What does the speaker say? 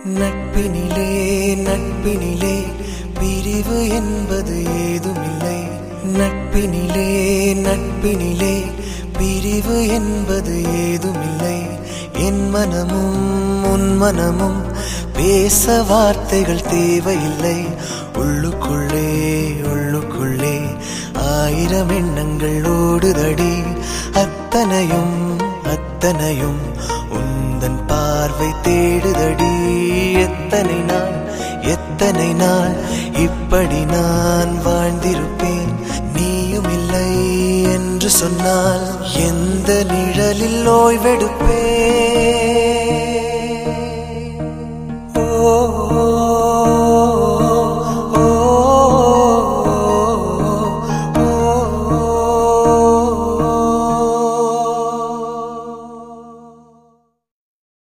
நட்பினிலே நட்பினிலே பிரிவு என்பது ஏதுமில்லை. நட்பினிலே நட்பினிலே பிரிவு என்பது ஏதுமில்லை. என் மனமும் உன் மனமும் பேச வார்த்தைகள் தேவையில்லை. உள்ளுக்குள்ளே உள்ளுக்குள்ளே ஆயிரம் எண்ணங்கள் ஓடுதடி. அத்தனையும் அத்தனையும் உந்தன் பார்வை தேடுதடி. எத்தனை நாள் இப்படி நான் வாழ்ந்திருப்பேன். நீயும் இல்லை என்று சொன்னால் எந்த நிழலில் ஓய்வெடுப்பேன்.